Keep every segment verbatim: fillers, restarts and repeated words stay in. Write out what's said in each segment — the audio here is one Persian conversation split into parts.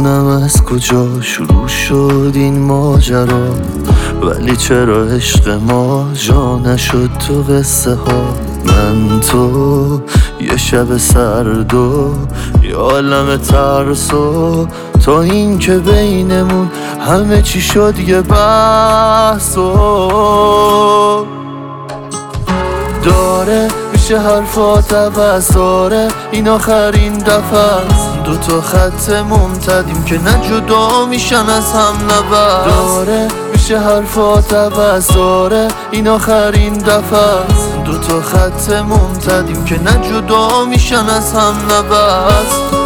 نمیدونم از کجا شروع شد این ماجرا، ولی چرا عشق ما جا نشد تو قصه ها. من تو یه شب سرد و یه عالم ترس و تا این که بینمون همه چی شد یه بحث و داره میشه حرفات عوض. داره این آخرین دفعه است، دو تا خط ممتدیم که نه جدا میشن از هم نبست. داره میشه حرفات عوض. داره این آخرین دفعه است، دو تا خط ممتدیم که نه جدا میشن از هم نبست.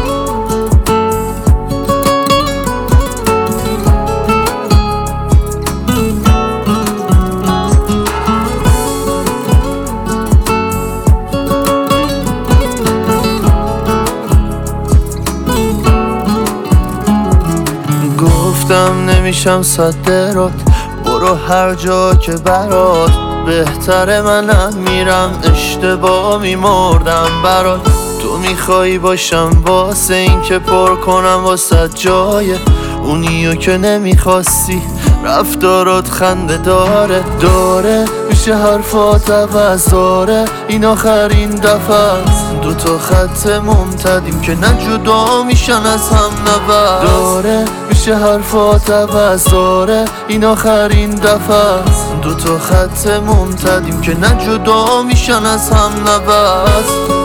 گفتم نمیشم صدرات، برو هر جا که برات بهتره. منم میرم اشتباه میمردم برات. تو میخوایی باشم واسه این که پر کنم واسه جای اونیو که نمیخواستی. رفتارات خنده داره. داره میشه حرفات عوض. داره این آخرین دفعه است، دو تا خط ممتدیم که نه جدا میشن از هم نبست. داره میشه حرفات عوض. داره این آخرین دفعه است، دو تا خط ممتدیم که نه جدا میشن از هم نبست.